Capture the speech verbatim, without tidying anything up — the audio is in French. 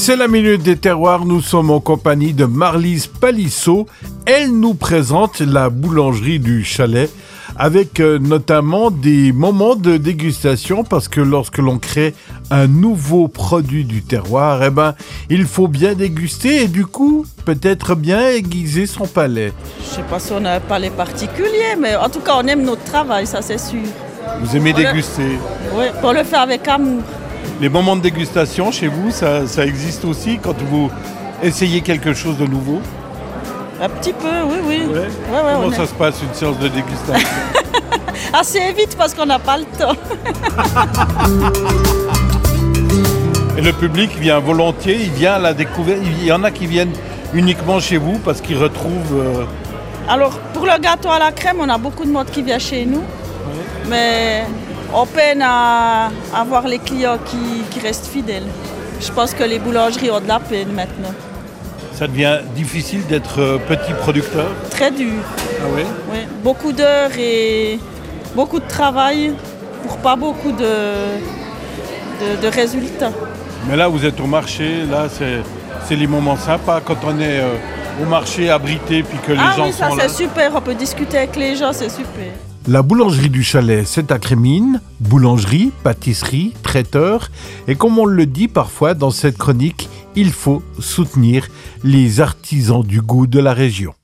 C'est la Minute des Terroirs, nous sommes en compagnie de Marlise Palissot. Elle nous présente la boulangerie du Chalet avec euh, notamment des moments de dégustation parce que lorsque l'on crée un nouveau produit du terroir, eh ben, il faut bien déguster et du coup peut-être bien aiguiser son palais. Je ne sais pas si on a un palais particulier, mais en tout cas on aime notre travail, ça c'est sûr. Vous aimez On déguster? Le... Oui, on le fait avec amour. Les moments de dégustation chez vous, ça, ça existe aussi quand vous essayez quelque chose de nouveau? Un petit peu, oui, oui. Ouais. Ouais, ouais, Comment on ça est... se passe une séance de dégustation? Assez vite parce qu'on n'a pas le temps. Et le public vient volontiers, il vient à la découverte. Il y en a qui viennent uniquement chez vous parce qu'ils retrouvent... Euh... Alors, pour le gâteau à la crème, on a beaucoup de monde qui vient chez nous. Ouais. Mais on peine à avoir les clients qui, qui restent fidèles. Je pense que les boulangeries ont de la peine maintenant. Ça devient difficile d'être petit producteur? Très dur. Ah oui? Oui, beaucoup d'heures et beaucoup de travail pour pas beaucoup de, de, de résultats. Mais là, vous êtes au marché, là, c'est, c'est les moments sympas quand on est euh, au marché abrité puis que les ah gens oui, ça, sont là. Ah oui, ça c'est super, on peut discuter avec les gens, c'est super. La boulangerie du Chalet, c'est à Crémines, boulangerie, pâtisserie, traiteur. Et comme on le dit parfois dans cette chronique, il faut soutenir les artisans du goût de la région.